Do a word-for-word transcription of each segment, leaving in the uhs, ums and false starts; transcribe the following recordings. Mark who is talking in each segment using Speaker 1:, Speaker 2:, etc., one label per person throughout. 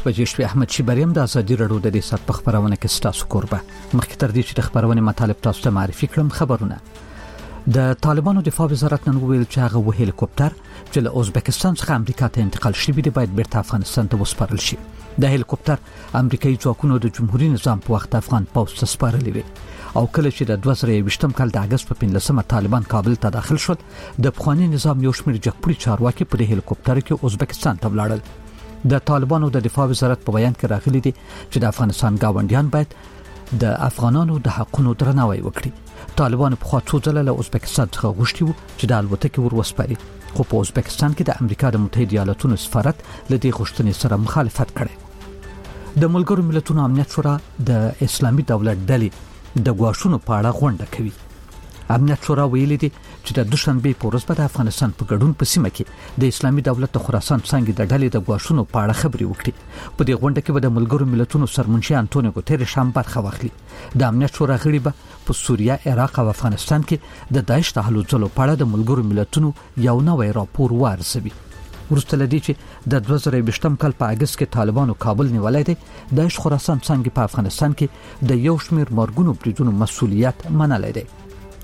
Speaker 1: بجې شوې. احمد شیبریم د ازادي راډیو د دې سات په خبرونه کې ستاسو کوربه. مخکې تر دې چې د خبرونه مطالب تاسو ته معرفي کړم، خبرونه د طالبانو دفاع وزارت نن ویل چې هغه و هلیکوپټر چې له ازبکستان څخه امریکا ته انتقال شوی دی باید بیرته افغانستان ته وسپارل شي. د هلیکوپټر امریکایي ځواکونو د جمهوریت نظام په وخت افغان پوځ ته سپارلی وي او کله چې د دوه زره یوویشتم کال د اگست په پنځلسمه طالبان کابل ته داخل شول، د پخوانی نظام یو شمېر جګپوړي چارواکي په دې هلیکوپټر کې ازبکستان ته ولاړل. د طالبانو د دفاع وزارت په بیان کې راغلي دي چې د افغانستان گاونډیان باید د افغانانو د حقوقو درناوی وکړي. طالبانو په خوا څو ځله له ازبکستان څخه غوښتي وو چې د الوتکې ور وسپاري، خو په ازبکستان کې د امریکا د متحده ایالاتونو سفارت له دې غوښتنې سره مخالفت کړی. د ملګرو ملتونو امنیت شورا د اسلامي دولت ډلې د غواښونو په اړه غونډه کوي. امنیت شورا ویلي دي چې د دوشنبه په ورځ د افغانستان په ګډون په سیمه کې د اسلامي دولت د خراسان څنګه د ډلې د غواښونو په اړه خبري وکړي. په دې غونډه کې به د ملګرو ملتونو سرمنشي انټونیو ګوتریش هم برخه واخلي. د امنیت شورا غړي به په سوریه، عراق او افغانستان کې د داعش د هلو ځلو په اړه د ملګرو ملتونو یو نوې راپور وارسوي. ورسته لدی چې د دوه زره یوویشتم کال په اگست کې طالبانو کابل نیولای دي، داعش خراسان څنګه په افغانستان کې د یو شمېر مرګونو بریدونو مسؤلیت منلای دی.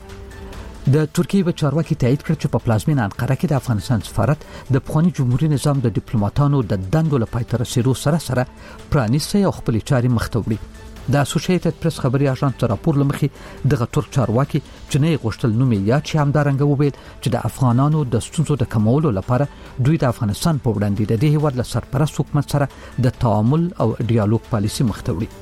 Speaker 1: د ترکیه په چارواکي تایید کړ چې په پلازمینه انقره کې د افغانستان سفارت د پخوانی جمهوریت نظام د ډیپلوماټانو د دندو لپاره تر رسیدو سره سره پرانیسته او خپل چاري مختوړي. د اسوسییټډ پریس خبري اژانس راپور لمخې د غتور چارواکي چې نه غوښتل نوم یې چې همدارنګه وویل چې د افغانانو د ستونزو د کمولو لپاره دوی د افغانستان په وړاندې د دې هیواد له سرپرست حکومت سره د تعامل او ډیالوګ پالیسي مختوړي.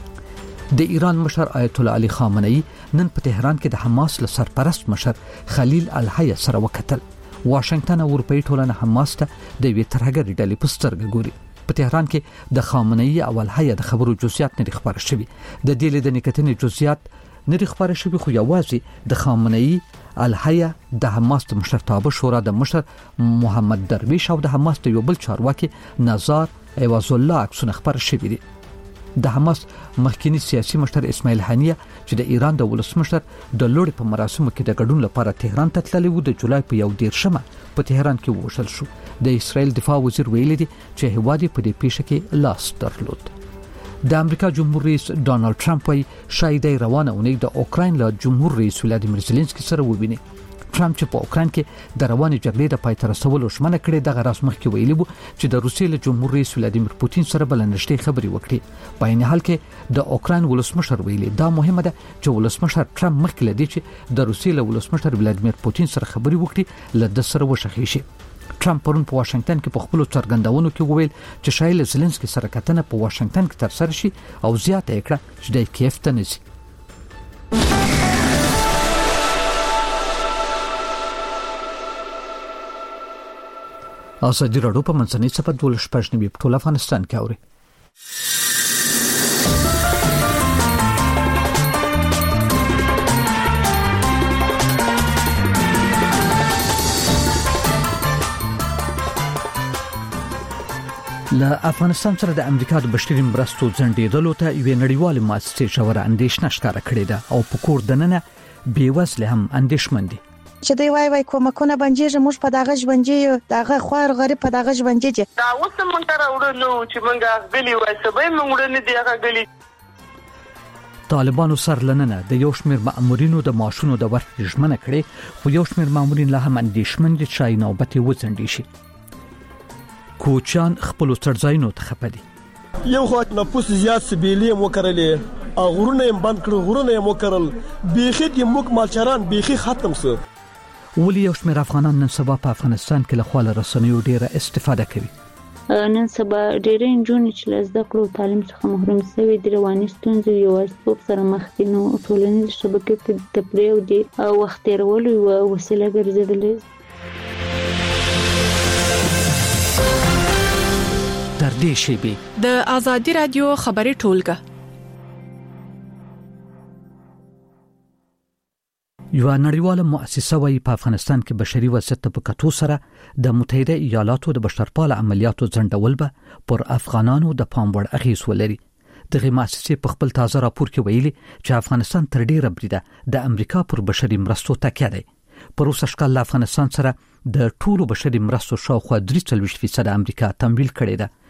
Speaker 1: د ایران مشر آیت الله علي خامنه‌ای نن په تهران کې د حماس له سرپرست مشر خلیل الحیه سره وکتل. واشنگټن او اروپאי ټولنه حماس ته د وی ترهګر ډلې په سترګه ګوري. په تهران کې د خامنه‌ای او الحیه د خبرو جزئیات نه خبر شوي. د دې لیدنې کتنې جزئیات نه خبر شوي، خو یوازې د خامنه‌ای، الحیه، د حماس د مشرتابه شورا د مشر محمد درویش او د حماس د یو بل چارواکي نزار ایواز الله عکسونه خبر شوي دي. د حماس مخکینی سیاسي مشر اسماعیل هنیه چې د ایران د ولسمشر د لوړ په مراسمو کې د ګډون لپاره تهران ته تللی و، د جولای په یو دیرشمه په تهران کې ووژل شو. د اسرائیل دفاع وزیر ویلي دی چې هیواد په دې پیښه کې لاس درلود. د امریکا جمهور رئیس ډانلډ ټرمپ وايي شاید روانه اونۍ د اوکراین له جمهور رئیس ولادیمیر زيلنسکي سره وویني. ټرمپ چې په اوکراین کې د روانې جګړې د پای ته رسولو ژمنه کړې، دغه راز مخکې ویلي وو چې د روسیې له جمهور رئیس ولادیمیر پوتین سره بل نشټې خبرې وکړي. په عین حال کې د اوکراین ولسمشر ویلي دا مهمه ده چې ولسمشر ټرمپ مخکې لدی چې د روسیې له ولسمشر ولادیمیر پوتین سره خبرې وکړي له د سره وشخې شي. ټرمپ پرون په واشنگټن کې په خپل څرګندونو کې وویل چې شاید زيلنسکي سره کتنه په واشنگټن کې تر سره شي او زیاته کړه چې د کیف ته نشي. ازادي راډیو په منځنۍ صفحه د ولشپښنی په ټول افغانستان کې اوري. له افغانستان سره د امریکا د بشري مرستو ځنډېدلو ته یوه نړیواله مؤسسه ژوره اندېښنه ښکاره کړې ده او په کور دننه بیوزله هم اندېښمن دي.
Speaker 2: چې دی وای وای کومکونه باندې موږ په دغه ژوندې دغه خوار غریب په دغه ژوندې
Speaker 3: دا اوس موږ راوړو نو چې موږ غلي وای سبې موږ نه دی هغه غلي.
Speaker 1: طالبانو سرلننه د یو شمېر مامورینو د معاشونو د ورکړې ژمنه کړې، خو یو شمېر مامورین لا هم اندېښمن دي چې نوبت یې وځنډي شي. کوچان خپل څړځایونو ته خپدي.
Speaker 4: یو خو نفوس زیات سبیلی مو کړلې، غورونه یې بند کړو، غورونه یې مو کړل، بیخي د موږ مالچران بیخي ختم سو.
Speaker 1: ولی یو شمېر افغانان نن سبا په افغانستان کې له خواله رسنیو ډیره استفاده کوي.
Speaker 5: نن سبا ډېرې نجونې چې له زده کړو تعلیم څخه محروم شوي دي، رواني ستونزې یوازیتوب سره مخ دي، نو ټولنیزې شبکې ته د تفریح او د وخت تېرولو یوه وسیله ګرځېدلې.
Speaker 1: تر دې شیبې
Speaker 6: د ازادي راډیو خبري ټولګه
Speaker 1: یو نړیواله مؤسسه وايي په افغانستان کې بشري وضعیت په کتو سره د متحده ایالاتو د بشرپاله عملیاتو ځنډول به پر افغانانو د پام وړ اغیز ولري. دغه مؤسسه په خپل تازه راپور کې ویلي چې افغانستان تر ډیره بریده د امریکا پر بشري مرستو تکیه دی. پر اوسه شکل افغانستان سره د ټولو بشري مرستو شاوخوا درې څلوېښت فیصد امریکا تمویل کړی ده،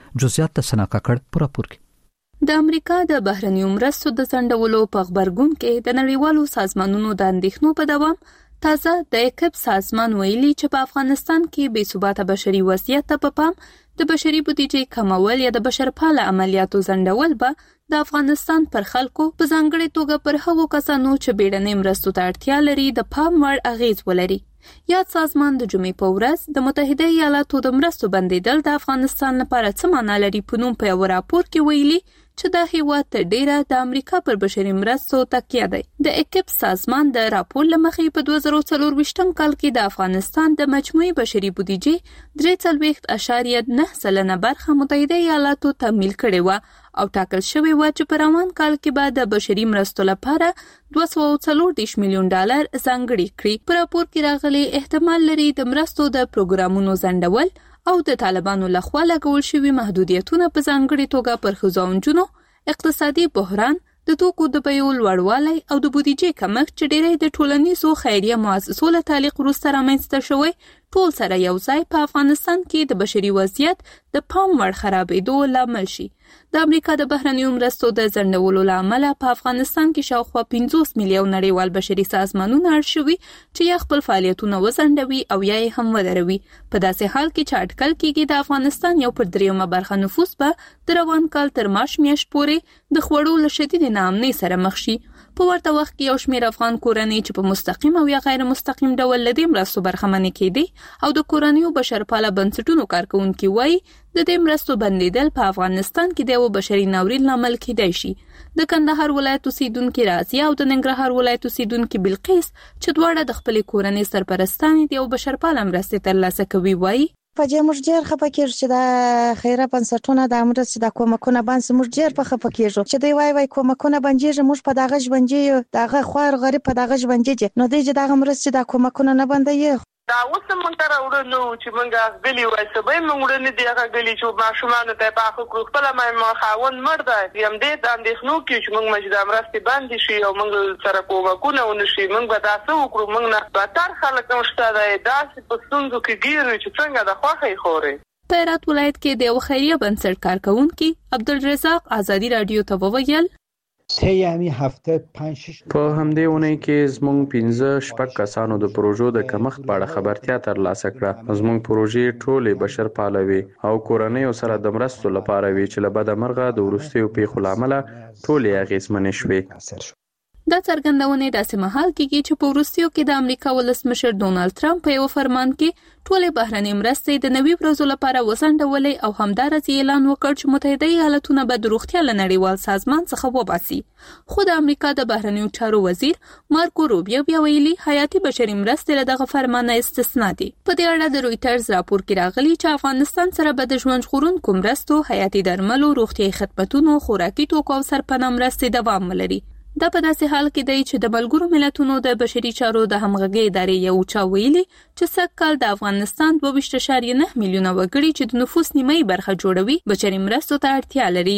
Speaker 1: جزئیات د سنا کاکړ پر راپور کې
Speaker 6: د امریکا د بهرنیو مرستو د ځنډولو په خبرګون کې د نړیوالو سازمانونو د اندېښنو په دوام تازه د اکب سازمان ویلي چې په افغانستان کې بې ثباته بشري وضعیت ته په پام د بشري بودیجې کمول یا د بشرپاله عملیاتو ځنډول به د افغانستان پر خلکو په ځانګړې توګه پر هغو کسانو چې بیړنۍ مرستو ته اړتیا لري د پام وړ اغیز ولري. یاد سازمان د جمعې په ورځ د متحده ایالاتو د مرستو بندیدل د افغانستان لپاره څه معنا لري په نوم په یو راپور کې ویلي چې دا هیواد تر ډیره د امریکا پر بشري مرستو تکیه دی. د اکب سازمان د راپور لمخې په دوه زره څلور کال کې د افغانستان د مجموعي بشري بودیجې درې څلوېښت اعشاریه نه سلنه برخه متحده ایالاتو تمویل کړې وه او ټاکل شوی و چې په روان کال کې به د بشري مرستو لپاره دوه سوه څلور دېرش میلیون ډالر ځانګړي کړي. په راپور کې راغلي احتمال لري د مرستو د پروګرامونو ځنډول او د طالبانو لخوا لګول شوي محدودیتونه په ځانګړې توګه پر ښځو او نجونو، اقتصادي بحران، د توکو د بیو لوړوالی او د بودیجې کمښت چې ډېری د ټولنیزو خیریه مؤسسو له تعلیق وروسته رامنځته شوی ټول سره یو ځای په افغانستان کې د بشري وضعیت د پام وړ خرابېدو لامل شي. د امریکا د بهرنیو مرستو د ځنډولو له امله په افغانستان کې شاوخوا پنځوس میلیون نړیوال بشري سازمانونه اړ شوي چې یا خپل فعالیتونه وځنډوي او یا یې هم ودروي. په داسې حال کې چې اټکل کېږي د افغانستان یو پر دریمه برخه نفوس به د روان کال تر مارچ میاشت پورې د خوړو له شدیدې ناامنۍ سره مخ شي. په ورته وخت کې یو شمېر افغان کورنۍ چې په مستقیم او یا غیر مستقیم ډول له دې مرستو برخمنې کېدي او د کورنیو بشرپاله بنسټونو کارکوونکي وایي د دې مرستو بندیدل په افغانستان کې د یو بشري ناورین لامل کېدای شي. د کندهار ولایت اوسیدونکي راضیه او د ننګرهار ولایت اوسیدونکي بلقیس چې دواړه د خپلې کورنۍ سرپرستانې د یو بشرپاله مرستې ترلاسه کوي وایي
Speaker 2: په دې موږ ډېر خپه کېږو چې د خیره بنسټونه د مرستې د کومکونه باندې موږ ډېر په خپه کېږو چې دوی وایي وایي کومکونه بندېږي، موږ په دغه ژوندې دغه خوار غریب په دغه ژوندې نو دوی چې دغه مرستې د کومکونه نه بندوي.
Speaker 3: دا اوس موږ ته راوړو چې موږ غلي وای سبې موږ نه دی هغه غلي چې ماشومان ته په خو خپل ما خاون مرده یم دې د اندېښنو کې چې موږ مجد امرستي باندې شي او موږ سره کومکونه ونشي موږ به تاسو وکړو موږ نه به تر خلک نشته دا داسې په ستونزو کې ګیرو چې څنګه د خوښۍ خوري.
Speaker 6: په هرات ولایت کې د یو خیریه بنسټ کارکونکي عبدالرزاق آزادي رادیو ته وویل
Speaker 7: ته یعنی هفته پنځ شش
Speaker 8: په همدې ونې کې زموږ پنځه شپږ کسانو د پروژو د کمښت په اړه خبرتیا ترلاسه کړه. زموږ پروژې ټولې بشرپاله وي او کورنیو سره د مرستو لپاره وي چې له بده مرغه د وروستیو پیښو له امله ټولې اغېزمنې شوې.
Speaker 6: دا څرګندونې داسې مهال کېږي چې په وروستیو کې د امریکا ولسمشر ډونالد ټرمپ په یو فرمان کې ټولې بهرنۍ مرستې د نوي ورځو لپاره وځنډولې او همدارس اعلان وکړ چې متحده ایالاتونه به د روغتیا له نړیوال سازمان څخه وباسي. خو د امریکا د بهرنیو چارو وزیر مارکو روبیو بیا ویلي حیاتي بشري مرستې له دغه فرمانه استثنا دي. په دې اړه د رویټرز راپور کې راغلي چې افغانستان سره به د ژوند ژغورونکو مرستو، حیاتي درملو، روغتیايي خدمتونو، خوراکي توکو او سرپناه مرستې دوام ولري. دا په داسې حال کې دی چې د ملګرو ملتونو د بشري چارو د همغږۍ ادارې یو چا ویلي چې سږ کال د افغانستان دوه ویشت اعشاریه نه میلیونه وګړي چې د نفوس نیمایي برخه جوړوي بشري مرستو ته اړتیا لري.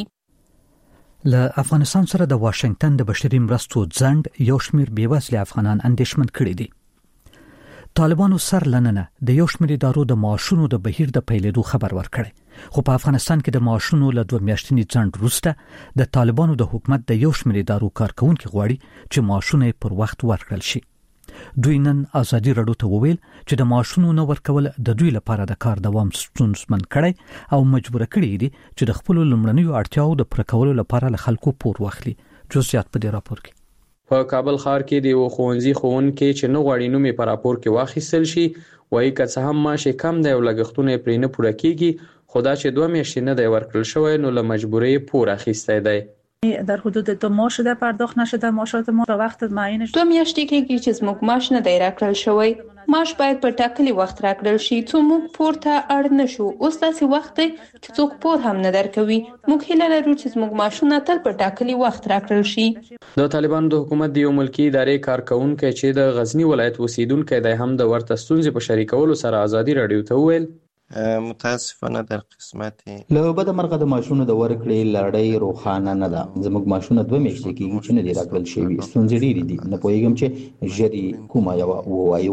Speaker 1: له افغانستان سره د واشنگټن د بشري مرستو ځنډ یو شمېر بېوزله افغانان اندېښمن کړي دي. طالبانو سر لننه د یو شمېر ادارو د معاشونو د بهیر د پیلېدو خبر ورکړی، خو په افغانستان کې د معاشونو له دوه میاشتني ځنډ وروسته د طالبانو د حکومت د یو شمېر ادارو کارکونکي غواړي چې معاشونه پر وخت ورکړل شي. دوی نن آزادي رادیو ته وویل چې د معاشونو نه ورکول د دوی لپاره د کار دوام ستونزمن کړی او مجبور کړی دي چې د خپل لومړنیو اړتیاو د پوره کولو لپاره له خلکو پور واخلي. جزئیات په دې راپور کې.
Speaker 8: په کابل ښار کې د یو ښوونځي ښوونکي چې نه غواړي نوم یې په راپور کې واخیستل شي وایي که څه هم معاش کم دی او لګښتونه یې پرې نه پوره کېږي، خو دا چې دوه میاشتې نه دی ورکړل شوی نو له مجبورۍ پور اخیستی دی.
Speaker 9: در حدود دو ماه شده پرداخت نشده ماشات ما به وقت معینش.
Speaker 5: دو میاشتې کېږي چې زموږ معاش نه دی راکړل شوی. معاش باید په ټاکلي وخت راکړل شي څو موږ پور ته اړ نه شو. اوس داسې وخت دی چې څوک پور هم نه درکوي. موږ هیله لرو چې زموږ معاشونه تل په ټاکلي وخت راکړل شي.
Speaker 8: د طالبانو د حکومت د یو ملکي ادارې کارکونکی چې د غزنی ولایت اوسیدونکی دی هم د ورته ستونزې په شریکولو سره آزادي رادیو ته وویل
Speaker 10: متاسفانه در قسمت
Speaker 11: له بده مرغه د ماشونو د ورکړې لړۍ روښانه نه ده. زموږ ماشونه دوه میاشتې کېږي چې نه دي راکړل شوي. ستونزې ډېرې دي، نه پوهېږم چې ژر یې کومه یوه ووایو.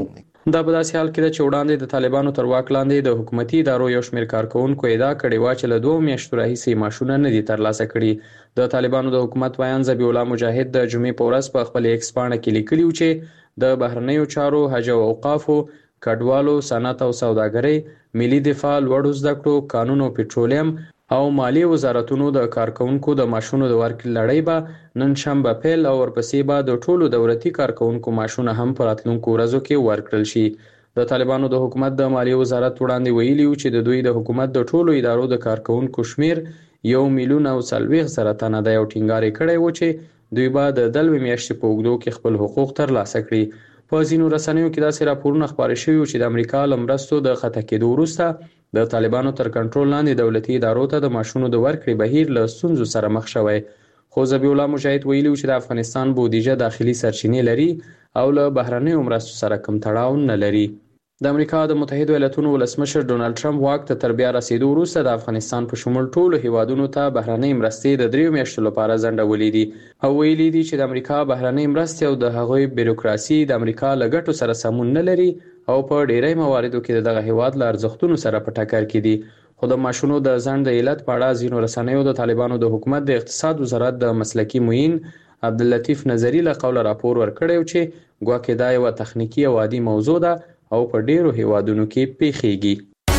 Speaker 8: دا په داسې حال کې ده چې وړاندې د طالبانو تر واک لاندې د حکومتي ادارو یو شمېر کارکونکو ادعا کړې وه چې له دوه میاشتو راهیسې معاشونه نه دي ترلاسه کړي. د طالبانو د حکومت ویان ذبیح الله مجاهد د جمعې په ورځ په خپل ایکس پاڼه کې لیکلي و چې د بهرنیو چارو، حج او اوقافو، کډوالو، صنعت او سوداګرۍ، ملي دفاع، لوړو زده کړو، قانون او پټرولیم او مالی وزارتونو د کارکونکو د معاشونو د ورکړې لړۍ به نن شنبه پیل او ورپسې به د ټولو دولتي کارکونکو معاشونه هم په راتلونکو ورځو کې ورکړل شي. د طالبانو د حکومت د مالیې وزارت وړاندې ویلي و چې د دوی د حکومت د ټولو ادارو د کارکونکو شمیر یو میلیون او څلوېښت زره تنه دی او ټینګار یې کړی و چې دوی به د دلوي میاشتې په اوږدو کې خپل حقوق ترلاسه کړي. په ځینو رسنیو کې داسې راپورونه خپاره شوي چې د امریکا له مرستو د قطع کېدو وروسته د طالبانو تر کنټرول لاندې دولتي ادارو ته د معاشونو د ورکړې بهیر له ستونزو سره مخ شوی. خو ذبیح الله مجاهد ویلي چې د افغانستان بودیجه داخلي سرچینې لري او له بهرنیو مرستو سره کوم تړاو نه لري. د امریکا د متحده ایالاتونو ولسمشر ډونالد ټرمپ واک ته تر بیا رسیدو وروسته د افغانستان په شمول ټولو هیوادونو ته بهرنۍ مرستې د دریو میاشتو لپاره ځنډولې دي او ویلي دي چې د امریکا بهرنۍ مرستې او د هغوی بیروکراسي د امریکا له ګټو سره سمون نه لري او په ډیری مواردو کې دغه هیواد له ارزښتونو سره په ټکر کې دي. خو د معاشونو د ځنډ د علت په اړه ځینو رسنیو د طالبانو د حکومت د اقتصاد وزارت د مسلکي معین عبداللطیف نظری له قوله راپور ورکړی و چې ګواکې دا یوه تخنیکي او عادي موضوع ده او په ډیرو هیوادونو کې پیښیږي.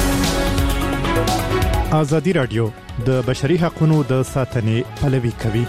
Speaker 12: ازادي راډیو د بشري حقوقو د ساتنې پلوي کوي.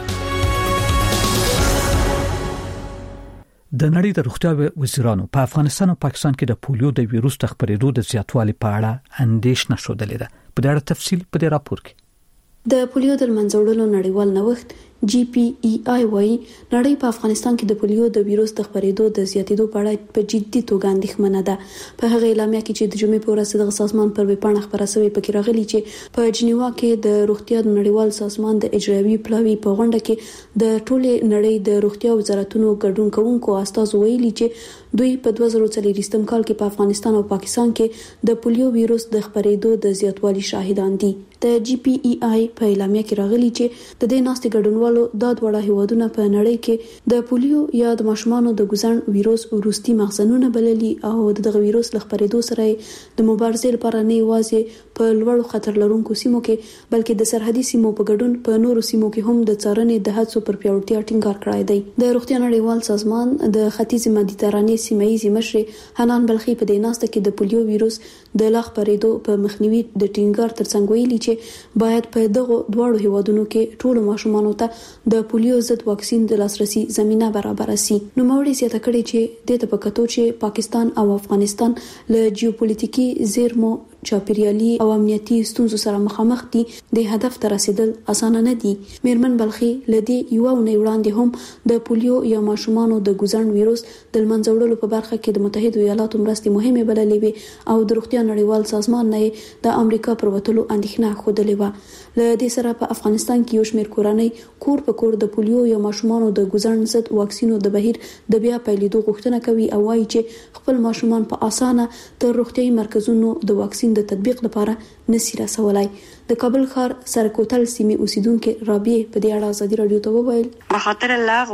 Speaker 1: د نړۍ د روغتیا وزیرانو په افغانستان او پاکستان کې د پولیو د ویروس د خپرېدو د زیاتوالي په اړه اندېښنه شودلې ده. په دې اړه تفصیل په دې راپور کې.
Speaker 13: د پولیو د منځوړلو نړیوال نوښت جی پی ای آی وايي نړۍ په افغانستان کې د پولیو د ویروس د خپرېدو د زیاتېدو په اړه په جدي توګه اندېښمنه ده. په هغه اعلامیه کې چې د جمعې په ورځ د سازمان پر ویبپاڼه خبره شوې پکې راغلي چې په جنیوا کې د روغتیا د نړیوال سازمان د اجرایوي پلاوي په غونډه کې د ټولې نړۍ د روغتیا وزارتونو ګډون کوونکو استازو ویلي چې دوی په دوه زره څلوېښتم کال کې په افغانستان او پاکستان کې د پولیو ویروس د خپرېدو د زیاتوالي شاهدان دي. د جی پی ای آی په اعلامیه کې راغلي چې د دې ناستې ګډونوالو د دوه هیوادونو په نړۍ کې د پولیو یا د ماشومانو د ګزن ویروس وروستي مخزنونه بللي او دغه ویروس له خپرېدو سره د مبارزې لپاره نه یوازې په لوړ خطر لرونکو سیمو کې بلکې د سرحدي سیمو په ګډون په نورو سیمو کې هم د څارنې د هڅو پر پیاوړتیا ټینګار کړی دی. د روغتیا نړیوال سازمان د ختیځ مدیترانې سیمایي مشر حنان بلخي په دې ناسته کې د پولیو ویروس د لا خپرېدو په مخنیوي د ټینګار ترڅنګ ویلي چې باید په دغه دواړو هیوادونو کې ټولو ماشومانو ته د پولیو ضد واکسین د لاسرسي زمينه برابر شي. نو موري زیاته کړي چې د ته پکاتو چې پاکستان او افغانستان له جیوپولیټیکي زیرمو چاپیریالي او امنیتي ستونزو سره مخامخ دي د هدف ته رسیدل اسانه نه دي. میرمن بلخي لدی یو نه وړاندې هم د پولیو یا ماشومانو د ګزن ویروس د منځوړلو په برخه کې د متحده ایالاتو مرستې مهمه بللې وي او د روغتیا نړیوال سازمان نه د امریکا پر وټلو اندېښنه خوده و. له دې سره په افغانستان کې یو شمېر کورنۍ کور په کور د پولیو یا ماشومانو د ګزن ضد واکسینو د بهیر د بیا پیلېدو غوښتنه کوي او وايي چې خپل ماشومان په اسانه تر روغتيایي مرکزونو د واکسین د تطبیق لپاره نسی رسولای. د کابل ښار سرکوتل سیمې اوسیدونکو رابعه په دې اړه ازادي رادیو ته وویل
Speaker 14: به خاطر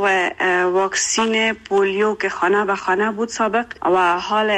Speaker 14: لغو واکسین پولیو که خانه به خانه بود سابق و حال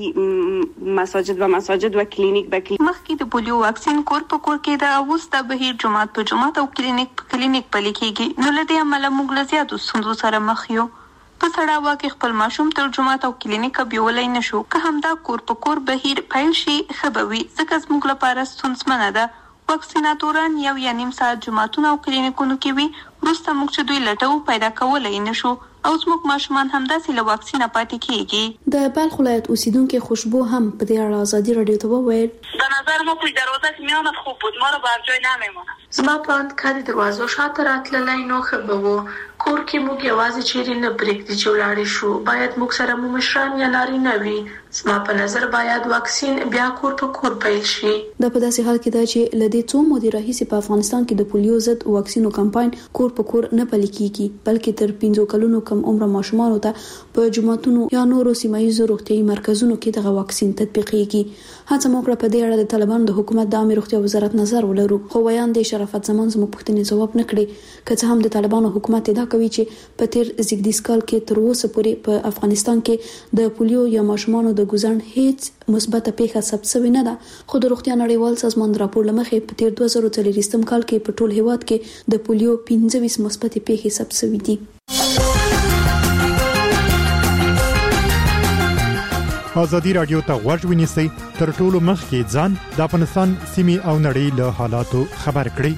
Speaker 14: این مساجد و مساجد و کلینیک به کلینیک
Speaker 6: مخکې د پولیو واکسین کور په کور کې د اوس د بهیر جماعت په جماعت او کلینیک په کلینیک پلي کېږي. نو لدې عمله موږ له زیاتو ستونزو سره مخ یو. په سړه واکه خپل ماشوم تر جماعت او کلینیک بیولای نشو که همدا کور په کور بهیر پیل شي خبوي ځکه موږ لپاره ستونزمنه ده. واکسیناتوران یو یا نیم ساعت جماعتونو او کلینیکونو کې وي وروسته موږ چې دوی لټو پیدا کولای نشو او زموږ ماشومان همداسې له واکسینه پاتې کېږي.
Speaker 13: د بلخ ولایت اوسیدونکو خوشبو هم په دې اړه ازادي رادیو ته وویل
Speaker 15: به نظر ما پشت دروازه میامد خوب بود ما رو بر جای نمیمونه.
Speaker 16: زما پلاند کاری دروازو شاته راتللی نو ښه به و. کور کې موږ یوازې چیرې نه پرېږدي چې ولاړې شو. باید موږ سره مو مشران یا نارینه وي. زما په نظر باید واکسین بیا کور په کور پیل شي.
Speaker 13: دا په داسې حال کې ده چې لدې څو مودې راهیسې په افغانستان کې د پولیو ضد واکسینو کمپاین کور په کور نه پلي کیږي بلکې تر پنځو کلونو کم عمر ماشومانو ته په جماعتونو یا نورو سیمایي روغتيایي مرکزونو کې دغه واکسین تطبیقېږي. هڅه موږ په دې اړه د طالبانو د حکومت د عامه روغتیا وزارت نظر ولرو خو ویان د شرافت زمان زموږ پوښتنې ځواب نه کړي. که څه هم د طالبانو حکومت ادعا کوي چې په تیر زیږدیز کال کې تر اوسه پورې په افغانستان کې د پولیو یا ماشومانو د ګوزن هیڅ مثبته پیښه ثبت شوې نه ده، خو د روغتیا نړیوال سازمان راپور لمخې په تیر دوه زره څلوېښتم کال کې په ټول هیواد کې د پولیو پنځه ویشت مثبتې پیښې ثبت شوې دي.
Speaker 12: ازادي رادیو ته غوږ ونیسئ، تر ټولو مخکې ځان د افغانستان سیمې او نړۍ له حالاتو خبر کړئ.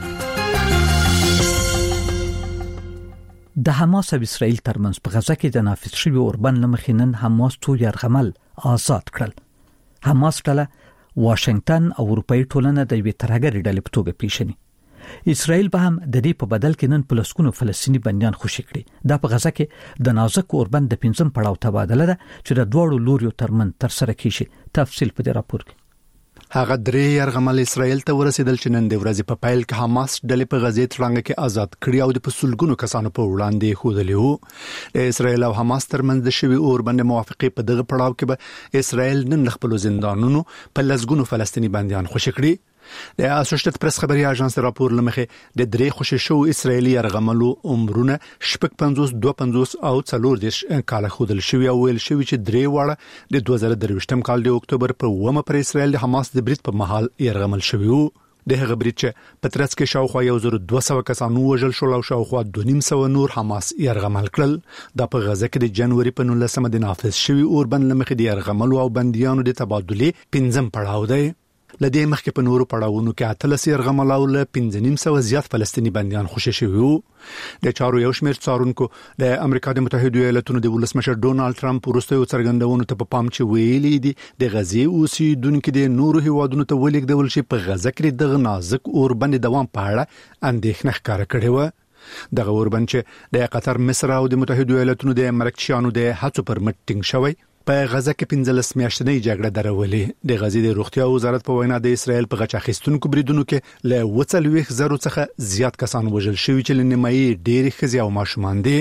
Speaker 1: د حماس او اسرائیل ترمنځ په غزه کې د نافذ شوی اوربند لمخې نن حماس څو یرغمل آزاد کړل. حماس ډله واشنگټن او اروپאי ټولنه د یوې ترهګرې ډلې په توګه پیژني. اسرائیل به هم د دې په بدل کې نن پلسکونو فلسطینی بنديان خوشي کړي. دا په غزه کې د نازک اوربند د پنځم پړاو تبادله ده چې د دوړو لوريو ترمن تر سره کیږي. تفصیل په دې راپور کې.
Speaker 17: هغه درې یرغمل اسرائیل ته ورسېدل چې نن د ورځې په پایل کې حماس ډلې په غزې ترڅنګ کې آزاد کړي او د پسولګونو کسانو په وړاندې خودلې وو. د اسرائیل او حماس ترمنځ د شوی اوربند موافقه په دغه پړاو کې به اسرائیل نن خپل زندانونو په لسګونو فلسطینی بنديان خوشي کړي. د اسوسییټډ پریس خبري اژانس راپور لمخې د درې خوشي شو اسرایلی یرغملو عمرونه شپږ پنځوس دوه پنځوس او څلور دیش کال خودل شوی او ویل شوی چې درې واړه د دوه زره درویشتم کال د اکتوبر په اوومه پر اسرائیل د حماس د برید په محل یرغمل شوی وو. د هغه برید چې په ترڅ کې شاوخوا یو زره دوه سوه کسانو وژل شول او شاوخوا دوه نیم سوه نور حماس یرغمل کړل. دا په غزه کې د جنوري په نولسمه د نافذ شوی اوربند لمخې د یرغملو او بنديانو د تبادله پنځم پړاو دی. لدې مخکې په نورو پړاوونو کې اتلس یرغمل او له پنځه نیم سوه زیات فلسطینی بنديان خوشي شوي وو. د چارو یو شمېر څارونکو د امریکا د متحده ایالاتونو د ولسمشر ډونالد ټرمپ وروستیو څرګندونو ته په پام چې ویلي دي د غزې اوسیدونکو د نورو هیوادونو ته ولیږدول شي په غزه کې د نازک اوربند دوام په اړه اندېښنه ښکاره کړې و. دغه اوربند چې د قطر، مصر او د متحده ایالاتونو د مرکزیانو د هڅو پر مټ ټینګ شوی په غزه کې پنځلس میاشتنۍ جګړه درولې. د غزې د روغتیا وزارت په وینا د اسرائیل په غچ اخیستونکو بریدونو کې له وڅلويخ زرو څخه زیات کسان وژل شوي چې لنیمایي ډېری ښځې او ماشومان دي.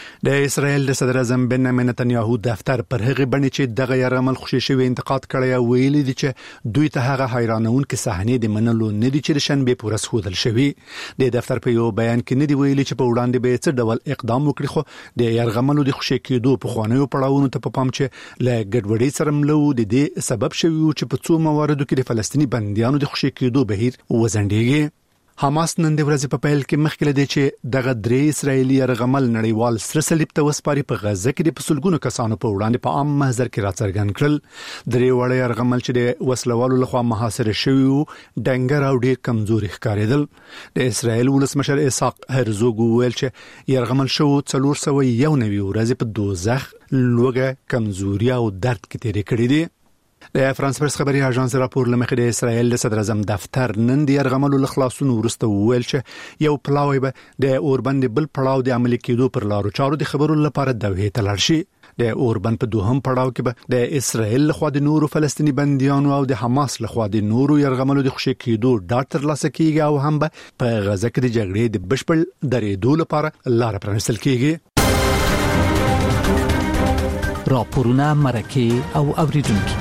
Speaker 17: د اسرائیل د صدر اعظم بنیامین نتنیاهو دفتر پر هغه باندې چې دغه یرغمل خوشي شوی انتقاد کړی او ویلي دي چې دوی ته هغه حیرانونکې صحنې د منلو نه دي چې د شنبه پورس خودل شوی. د دفتر په یو بیان کې نه دی ویلي چې په وړاندې به څه ډول اقدام وکړي، خو د یرغملو د خوشي کېدو په خوانیو پړاوونو ته په پام چې له ګډوډۍ سره ملو د دې سبب شوی چې په څو مواردو کې د فلسطینی بنديانو د خوشي کېدو بهیر وزندېږي. حماس نن د ورځې په پیل کې مخکې لدی چې دغه درې اسرایلی یرغمل نړیوال سره صلیب ته وسپاري په غزه کې د پسولګونو کسانو په وړاندې په عام محضر کې راڅرګند کړل. درې وړ یرغمل چې د وسلوالو لخوا محاصره شوی وو ډنګر او ډیر کمزوري ښکارېدل. د اسرایل ولسمشر اسحاق هرزوګ ویل چې یرغمل شو څلور سوه یو نوي ورځې په دوزخ، لوګه، کمزوري او درد کې تیرې کړې دي. د فرانس پرس خبري اژانس راپور لمخې د اسرائیل د صدر اعظم دفتر نن د یرغملو لخلاصونو وروسته ویل چې یو پلاوی به د اوربند بل پړاو د عملي کېدو پر لارو چارو د خبرو لپاره دوه ته لاړ شي. د اوربند په دوهم پړاو کې به د اسرائیل لخوا د نورو فلسطینی بنديانو او د حماس لخوا د نورو یرغملو د خوشي کېدو ډاټ تر لاسه کیږي او هم به په غزه کې د جګړې د بشپړ درېدو لپاره لار پرانستل کیږي.
Speaker 1: راپورونه مرکه او اوریدونکو.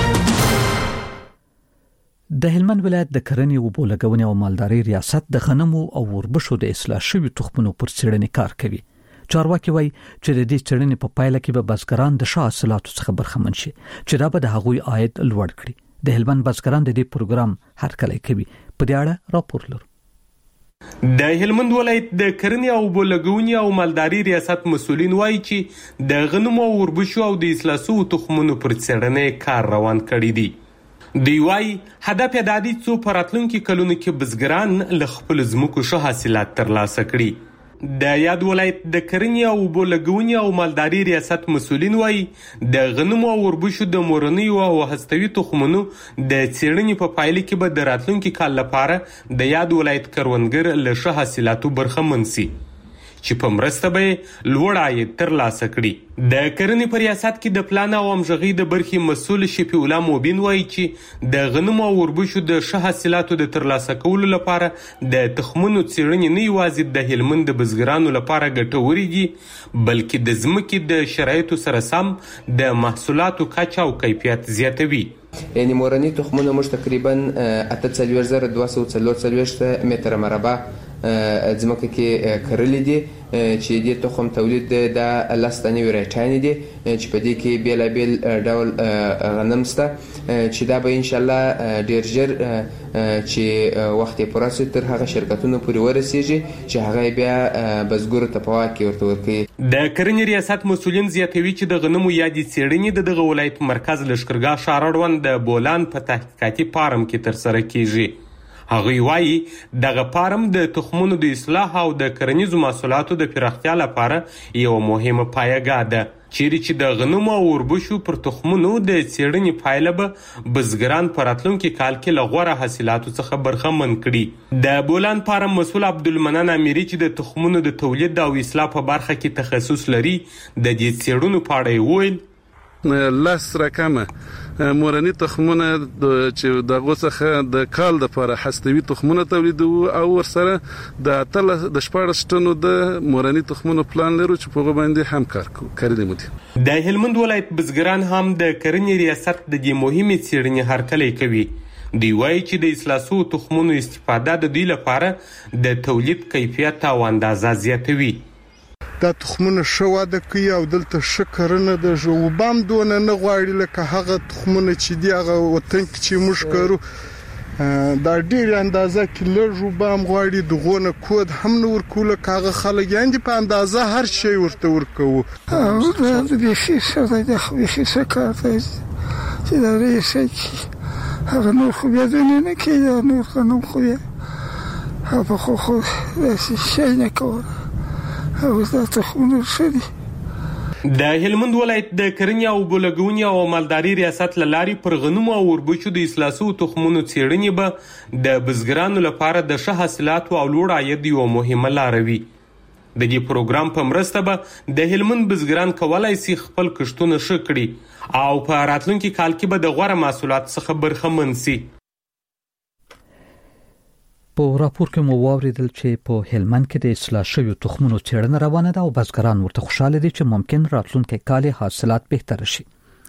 Speaker 1: د هلمند ولایت د کرنې او بولګونې او مالداري ریاست د غنمو او وربشو د اصلاح شوی تخمونو پر څېړنې کار کوي. چارواکي وایي چې د دې څېړنې په پایله کې به بزګران د شاه حاصلاتو څخه برخمن شي چې دا به د هغوی عاید لوړ کړي. د هلمند بزګران د دې پروګرام هرکلی کوي. په دې اړه راپور لرو.
Speaker 18: د هلمند ولایت د کرنې او بولګونې او مالداري ریاست مسؤلین وایي چې د غنمو او وربشو او د اصلاح شوی تخمونو پر څېړنې کار روان کړی دی. دی وای هدف یې د دې څو پراتلونکو کلونو کې بزګران له خپل ځمکو ښه حاصلات ترلاسه کړي. د یاد ولایت د کرنې او بولګونې او مالداري ریاست مسؤلین وای د غنمو او وربشو د مورنیو او هستوي تخمونو د څېړنې په پایله کې به د راتلونکي کال لپاره د یاد ولایت کروندګر له ښه حاصلاتو برخمن شي چې په مرسته به لوړ عاید ترلاسه کړي. د کرنې په ریاست کې د پلان او همغږۍ د برخې مسؤل شفیع الله موبین وایي چې د غنمو او وربشو د ښه حاصلاتو د ترلاسه کولو لپاره د تخمونو څېړنې نه یوازې د هلمند د بزګرانو لپاره ګټورې دي بلکې د ځمکې د شرایطو سره سم د محصولاتو کچه او کیفیت زیاتوي.
Speaker 19: یعنی مورنی تخمونه موږ تقریبا اته څلوېښت زره دوه سوه څلور څلوېښت متره مربع ځمکه کې کرلې دي چې د تخم تولید د لس دانې وراټانې دي چې په دې کې بیلابیل ډول غنم شته چې دا به انشاءالله ډیر ژر چې وخت یې پوره شي تر هغه شرکتونو پورې ورسیږي چې هغه بیا بزګرو ته په واک کې ورته ورکوي.
Speaker 18: د کرنې ریاست مسؤلین زیاتوي چې د غنمو یادې څېړنې د دغه ولایت مرکز لښکرګاه ښار اړوند د بولان په تحقیقاتي فارم کې ترسره کیږي. هغوی وایي دغه فارم د تخمونو د اصلاح او د کرنیزو محصولاتو د پراختیا لپاره یو مهمه پایګاه ده چیرې چې د غنمو او وربشو پر تخمونو د څېړنې پایله به بزګران په راتلونکي کال کې له غوره حاصلاتو څخه برخمن کړي. د بولان فارم مسؤل عبدالمنان امیري چې د تخمونو د تولید او اصلاح په برخه کې تخصص لري د دې څېړنو په اړه وویل
Speaker 20: لس رقمه مورنی تخمونه چې دغه څخه د کال د لپاره هستوي تخمونه تولیدو او ورسره د اتل د شپږ ټنو د مورنی تخمونو پلان لرو چې په باندې هم کار کوي. مو
Speaker 18: د هلمند ولایت بزګران هم د کرنې ریاست د دې مهمې څېړنې هرکلی کوي. دوی وایي چې د اصلاحو تخمونو استفاده د دوی لپاره د تولید کیفیت او اندازه زیاتوي.
Speaker 20: دا تخمونه ښه واده کوي او دلته ښه کرنه ده ژوبام دونه نه غواړي لکه هغه تخمونه چې دي هغه وطن کې چې موږ کرو دا ډېرې اندازه کې لږ وبام غواړي دغونه کود هم نه ورکوو لکه هغه خلک یعنې په اندازه هر شی ورته ورکوو.
Speaker 21: بیخي ښه دی دا خو بیخي ښه کار دی چې دا ډېر ښه کړي هغه نور خو بیا دونې نه کوي دا نور غنم خو بیا هغه خو خو داسې شی نه کوله.
Speaker 18: د هلمند ولایت د کرنې او اوبولګونې او مالداري ریاست له لارې پر غنمو او وربشو د اصلاحو تخمونو څېړنې به د بزګرانو لپاره د ښه حاصلاتو او لوړ عاید یوه مهمه لاره وي. د دې پروګرام په مرسته به د هلمند بزګران کولای شي خپل کښتونه ښه کړي او په راتلونکي کال کې به د غوره محصولاتو څخه برخمن شي.
Speaker 1: په راپور کې مو واوریدل چې په هلمند کې د اصلاح شویو تخمونو څېړنه روانه ده او بزګران ورته خوشاله دي چې ممکن راتلونکي کال حاصلات بهتر شي.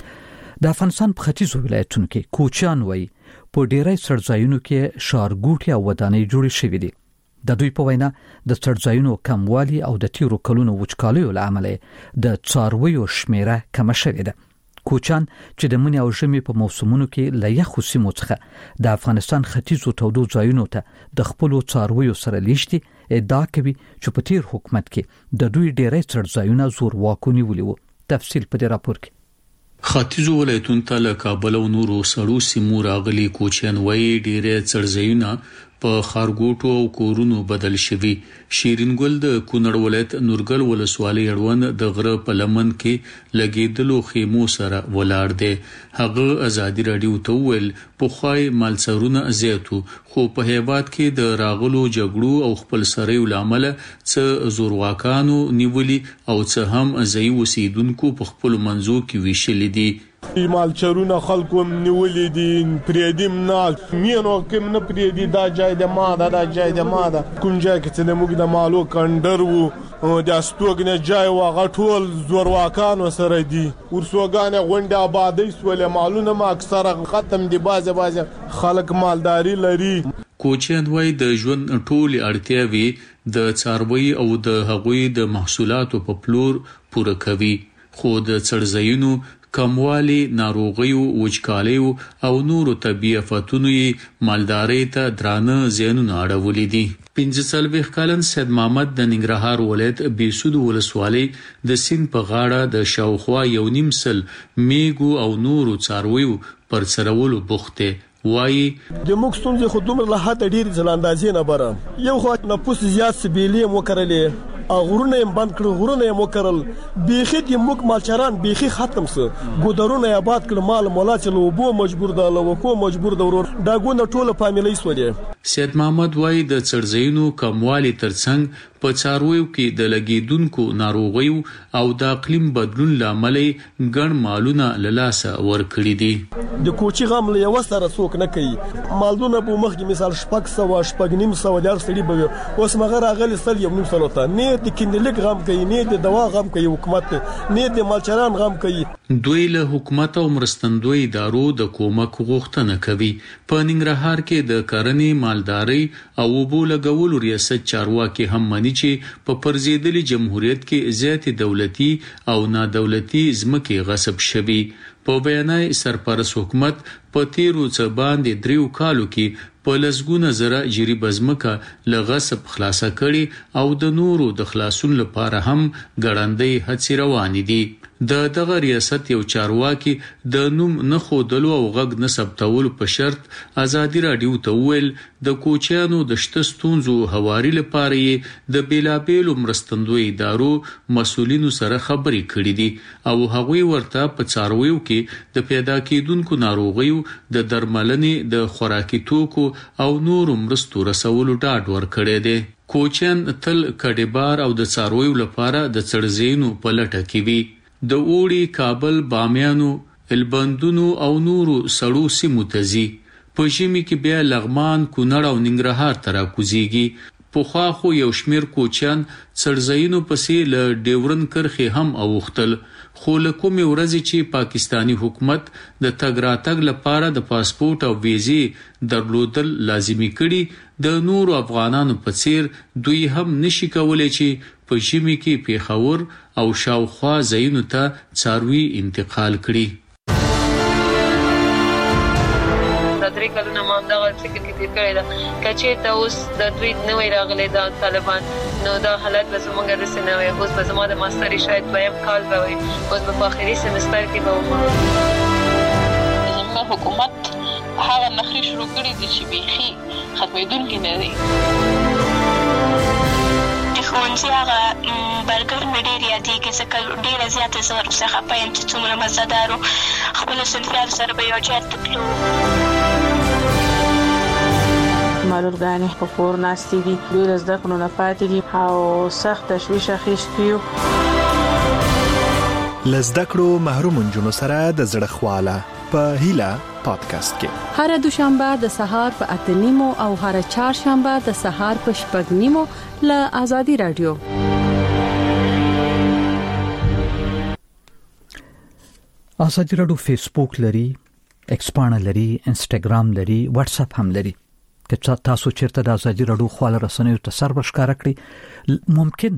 Speaker 1: د افغانستان په ختیځو ولایتونو کې کوچیان وایي په ډیری سړځایونو کې ښارګوټي او ودانۍ جوړې شوې دي. د دوی په وینا د سړځایونو کموالي او د تیرو کلونو وچکالیو له امله د څارویو شمیره کمه شوې ده. کوچیان چې د مني او ژمي په موسمونو کې له یخو سیمو څخه د افغانستان ختیځو تودو ځایونو ته د خپلو څارویو سره لیږدي ادعا کوي چې په تیر حکومت کې د دوی ډیری څړځایونه زورواکو نیولي وو. تفصیل په دې راپور کې.
Speaker 22: ختیځو ولایتونو ته له کابل او نورو سړو سیمو راغلي کوچیان وایي ډیری څړځایونه په خارګوټو او کورونو بدل شوي. شیرین ګل د کونړ ولایت نورګل ولسوالۍ اړوند د غره په لمن کې لګیدلو خیمو سره ولاړ دی. هغه ازادي رادیو ته ویل پخوای مالڅرونه زیاتو خو په هیواد کې د راغلو جګړو او خپل سره لامل څه زورواکانو نیولي او څه هم ځای اوسیدونکو په خپل منځو کې ویشلې دي.
Speaker 4: مالچرونه خلکو نیولې دي پریدیم نه مینو کوم نه پریدي دا جای د ما دا دا جای د ما دا کوم جای کې چې موږ د مالو کندر وو د استوګنه جای واغ ټول زورواکانو سره دي ورسوګانه غونډه آبادی سول مالونه ما اکثره ختم دي بازه بازه خلک مالداري لري.
Speaker 22: کوچیان وای د ژوند ټولي اړتیاوي د څاروي او د هغوی د محصولاتو په پلور پوره کوي خو د څړځایونو کموالی ناروغیو وچکالیو او نورو طبي آفاتونو مالداري ته درانه زیانونه اړولې دي. پنځه څلوېښت کلن سید محمد د ننګرهار ولایت بیسود ولسوالۍ د سیند په غاړه د شاوخوا یو نیم سل میګو او نورو څارویو پر څرولو بوخت وایي
Speaker 4: د موږ ستونزې خو دومره له حده ډېرې ځلاندازې نه بره یو خو نفوس زیات سبیلې هم وکرلې غرونه یې بند کړل غرونه یې وکرل بیخي د موږ مالچران بیخي ختم سه ګودرونه یې آباد کړل مال مولا چې له اوبو مجبور ده له وکو مجبور ده ورور دا ګونه ټوله فامیلۍ سولې.
Speaker 22: سید محمد وایي د څړځایونو کموالی ترڅنګ په څارویو کې د لګیدونکو ناروغیو او د اقلیم بدلون لامل ګڼ مالونه له لاسه ورکړي دي.
Speaker 2: د کوچي غم له یو سره څوک نه کوي. مالونه په مخ کې مثال شپږ سوه شپږ نیم سوه د سړي به اوس مغه راغلي سل یو نیم سلو ته نه د کندلیک غم کوي، نه د دوا غم کوي حکومت، نه د مالچران غم کوي.
Speaker 22: دوی له حکومت او مرستندوی ادارو د کومک غوښتنه کوي. په ننګرهار کې د کرنې، مالدارۍ او اوبو لګولو ریاست چارواکي هم مني چې په پرزیدلي جمهوریت کې زیاتې دولتي او نادولتي ځمکې غصب شوي. په بیانای سرپرست حکومت په تیرو څه باندې دریو کالو کې په لسګونه زره جریبه ځمکه له غصب خلاصه کړي او د نورو د خلاصون لپاره هم ګړندۍ هڅې روانې دي. د دغه ریاست یو چارواکي د نوم نه خودلو او غږ نه ثبتولو په شرط ازادي راډیو ته وویل د کوچیانو د شته ستونزو هواري لپاره یې د بیلابیلو مرستندوی ادارو مسؤلینو سره خبرې کړې دي او هغوی ورته په څارویو کې د پیدا کېدونکو ناروغیو د درملنې، د خوراکي توکو او نورو مرستو رسولو ډاډ ورکړی دی. کوچیان تل کډبار او د څارویو لپاره د څړځایونو په لټه کې وي. د اوړي کابل، بامیانو، البندونو او نورو سړو سیمو ته ځي. په ژمي کې بیا لغمان، کونړ او ننګرهار ته راکوزیږي. پخوا خو یو شمیر کوچیان څړځایونو پسې له ډیورن کرښې هم اوختل، خو له کومې ورځې چې پاکستانی حکومت د تګ راتګ لپاره د پاسپورت او ویزې درلودل لازمي کړي، د نورو افغانانو په څیر دوی هم نشي کولای چې په ژمي کې پیښور او شاوخوا ځایونو ته څاروي انتقال کړي.
Speaker 3: درې کلونه ما دغه فکر کې تیر کړی ده که چېرته اوس د دوی نوی راغلی دا طالبان نو دا حالت به زموږ داسې نه وی. اوس به زما د ماستري شاید دویم کال به وي، اوس به په آخري سمستر کې به وم.
Speaker 23: زموږ حکومت هغه نخرې شروع کړي دي چې بیخي ختمېدونکي نه دي.
Speaker 24: د ښوونځي هغه برګر مې ډېر یادېږي ځکه ډېره زیاته زه ورپسې خفه یم چې څومره مزهدار و. خپلو صنفیانو سره به یو ځای ته تلو.
Speaker 23: معلولګانې په کور ناستې دي، دوی له زده کړو نه پاتې دي او سخت تشویش اخیستی یو.
Speaker 25: له زده کړو محروم نجونو سره د زړه خواله په هیله پادکاسټ کې
Speaker 26: هر دوشنبه د سهار په اته نیمو او هر چهارشنبه د سهار په شپږ نیمو له آزادي رادیو.
Speaker 1: آزادي رادیو فیسبوک لري، ایکس پاڼه لري، انسټاګرام لري، واتس اپ هم لري. که تاسو چیرته د آزادي رادیو خواله رسنیو ته سر ورښکاره کړئ ممکن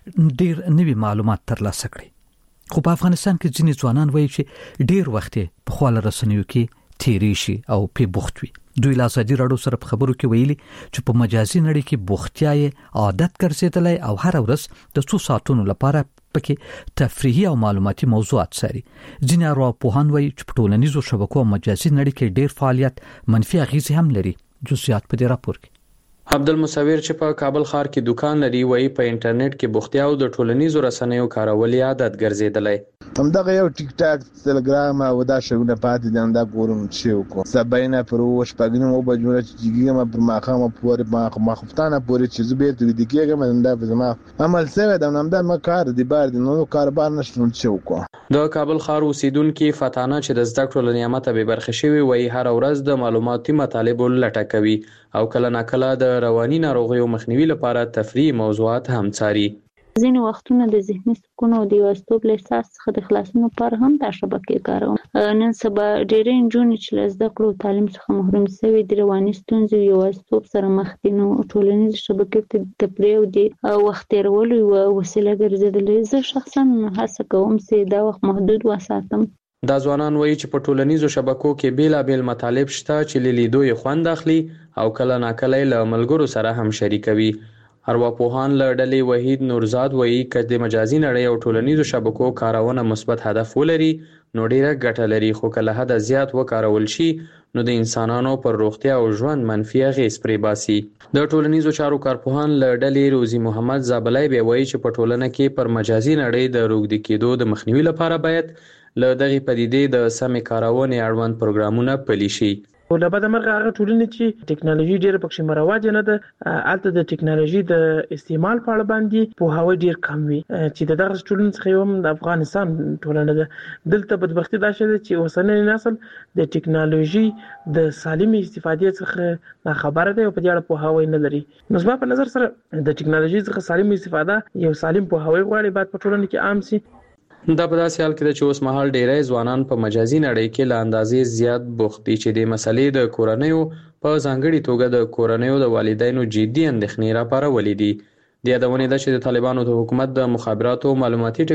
Speaker 1: ډیر نوي معلومات ترلاسه کړئ. خو په افغانستان کې ځینې ځوانان وایي چې ډیر وخت په خواله رسنیو کې تیری شي او په بوخت وي. دوی له آزادي رادیو سره په خبرو کې ویلي چې په مجازي نړۍ کې بوختیا یې عادت ګرځېدلی او هر ورځ د څو ساعتونو لپاره پکې تفریحي او معلوماتي موضوعات ساري. ځینې ارواپوهان وایي چې په ټولنیزو شبکو او مجازي نړۍ کې ډیر فعالیت منفي اغیزې هم لري. جزئیات په دې راپور کې.
Speaker 8: عبدالمصور چې په کابل ښار کې دکان لري وایي په انټرنیټ کې بوختیا او د ټولنیزو رسنیو کارول عادت ګرځېدلی.
Speaker 27: همدغه یو ټیک ټاک، تلګرام او دا شغله پاتې دي. همدا ګورم چې وکړو سباینه پر وشپګنه او بجوړه چې کېږم پر ماخامه پورې ما مخفتانه پورې چې زه به دې کېږم همدا په زما عمل سره د همدا ما کار دی بار دی نو کاروبار نشته چې وکړو.
Speaker 8: د کابل ښار اوسیدونکو فتانه چې د زده کړو له نعمته به برخه شوی وایي هر ورځ د معلوماتي مطالبو لټه کوي او کله ناکله د رواني ناروغیو مخنیوي لپاره تفریحي موضوعات هم څاري.
Speaker 5: ځینې وختونه د ذهني سکون او د یوازیتوب له احساس څخه د خلاصون لپاره هم دا شبکې کاروم. نن سبا ډېرې نجونې چې له زده کړو او تعلیم څخه محروم شوي د رواني ستونزو او یوازیتوب سره مخ دي، نو ټولنیزې شبکې ته د تفریح او د وخت تېرولو یوه وسیله ګرځېدلې. زه شخصا هڅه کوم چې دا وخت محدود وساتم.
Speaker 8: دا ځوانان وایي چې په ټولنیزو شبکو کې بیلابیل مطالب شته چې له لیدو یې خوند اخلي او کله ناکله له ملګرو سره هم شریکوي. ارواپوهان له ډلې وحید نورزاد وایي که د مجازي نړۍ او ټولنیزو شبکو کارونه مثبت هدف ولري نو ډیره ګټه لري، خو که له حده زیات وکارول شي نو د انسانانو پر روغتیا او ژوند منفي اغېز پرې باسي. د ټولنیزو چارو کارپوهان له ډلې روزي محمد زابلای به وایي چې په ټولنه کې پر مجازي نړۍ د روږدي کېدو د مخنیوي لپاره باید له دغې پدیدې د سمې کارونې اړوند پروګرامونه پلي شي.
Speaker 6: ولبد مرغه هغه ټولنې چې ټکنالوژي ډیره پکې مروج نه ده البته د ټکنالوژي د استعمال په اړه باندې په هوا ډیر کم وي چې دغه ټولنې څخه هم د افغانستان ټولنه ده دلته بدبختی دا شته چې اوسنۍ نسل د ټکنالوژي د سالمې استفادې څخه خبره ده او په دې اړه په هوا نه لري نو زما په نظر سره د ټکنالوژي څخه سالم استفاده یو سالم په هوا غواړي بعد په ټولنه کې عام سي
Speaker 8: دا په داسې حال کې د چې اوس مهال ډیری ځوانان په مجازي نړۍ کې له اندازې زیات بوخت دي چې د مسلې د کورنیو په ځانګړي توګه د کورنیو د والدینو جدي اندېښنې راپارولې دي د یادونې ده چې د طالبانو د حکومت د مخابراتو معلوماتي